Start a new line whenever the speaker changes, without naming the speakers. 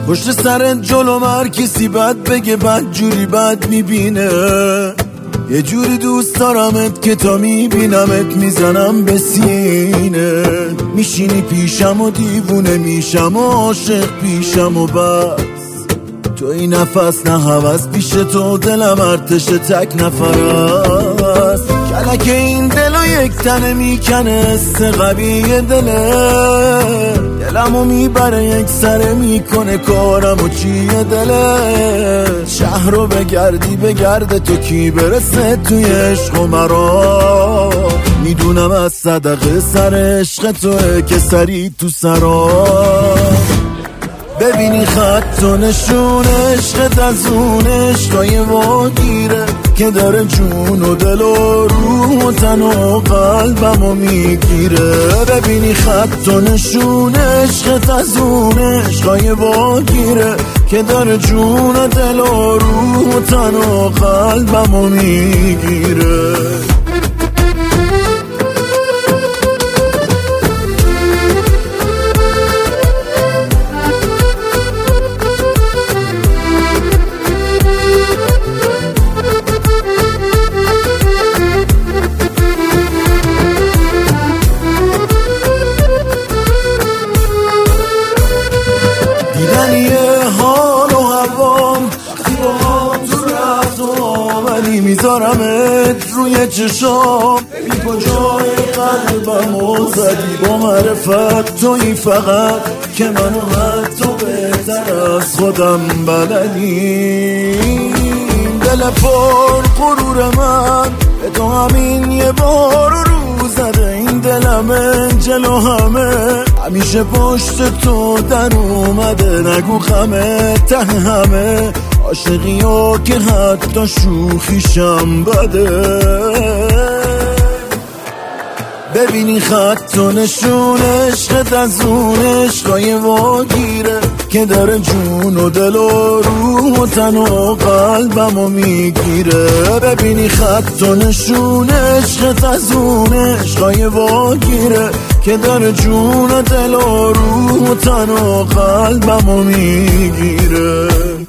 پشت سرت جلو هر کسی بد بگه بد جوری بد میبینه. یه جوری دوست دارمت که تا میبینمت میزنم به سینه. میشینی پیشم و دیوونه میشم و عاشق پیشم و بس. تو این نفس نه هوس پیش تو دلم ارتش تک نفر است. کلک این دلو یک تنه میکنه است قوی دله. دلمو میبره یک سره میکنه کارمو چیه دله. شهر رو بگردی بگرده تو کی برسه توی عشق و مرا. میدونم از صدقه سر عشق توه که سری تو سرا. ببینی خط و نشون عشقت از اون عشقای واگیره که داره جون و دل و روح و تن و قلبمو میگیره. ببینی خط و نشون عشقت از اون عشقای واگیره که داره جون و دل و روح و تن و قلبمو میگیره. میذارمت روی چشام بی کجای قلبم و زدی با معرفت توی فقط که منو حتی بهتر از خودم بلدی. دل پر غرور من به تو همین یه بار رو زده. این دلمه جلو همه همیشه پشت تو در اومده. نگو خمه ته همه عاشقی ها که حتی شوخیشم بده. ببینی خط و نشون عشقت از اون عشقای واگیره که داره جون و دل و روح و تن و قلبمو میگیره. ببینی خط و نشون عشقت از اون عشقای واگیره که داره جون و دل و روح و تن و قلبمو میگیره.